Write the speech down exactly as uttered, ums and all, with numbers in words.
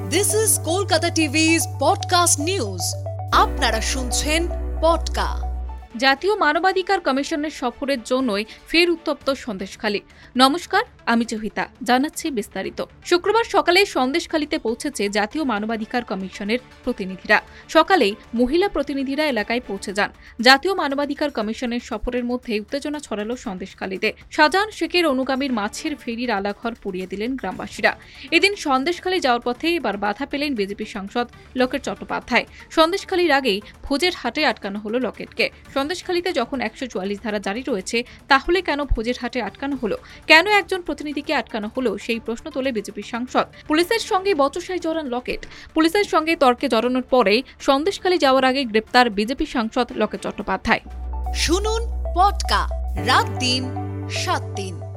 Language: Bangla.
This is Kolkata টিভি's podcast news. আপনারা শুনছেন পডকা। জাতীয় মানবাধিকার কমিশনের সফরের জন্যই ফের উত্তপ্ত সন্দেশখালী। নমস্কার, আমি জহিতা, জানাচ্ছি বিস্তারিত। শুক্রবার সকালে সন্দেশখালীতে পৌঁছেছে জাতীয় মানবাধিকার কমিশনের প্রতিনিধিরা। সকালেই মহিলা প্রতিনিধিরা এলাকায় পৌঁছে যান। জাতীয় মানবাধিকার কমিশনের সফরের মধ্যে উত্তেজনা ছড়ালো সন্দেশখালীতে। শাহজাহান শেখের অনুগামীর মাছের ফেরির আলাঘর পুড়িয়ে দিলেন গ্রামবাসীরা। এদিন সন্দেশখালী যাওয়ার পথে এবার বাধা পেলেন বিজেপি সাংসদ লকেট চট্টোপাধ্যায়। সন্দেশখালীর আগেই ভোজের হাটে আটকানো হলো লকেটকে। সন্দেশখালীতে যখন একশো চুয়াল্লিশ ধারা জারি রয়েছে, তাহলে কেন ভোজের হাটে আটকানো হলো? কেন একজন প্রতিনিধিকে আটকানো হলো, সেই প্রশ্ন তোলে বিজেপি সাংসদ। পুলিশের সঙ্গে বচসায় জড়ান লকেট। পুলিশের সঙ্গে তর্কে জড়ানোর পরেই সন্দেশখালী যাওয়ার আগে গ্রেপ্তার বিজেপি সাংসদ লকেট চট্টোপাধ্যায়। শুনুন পডকা, রাত দিন সাত দিন।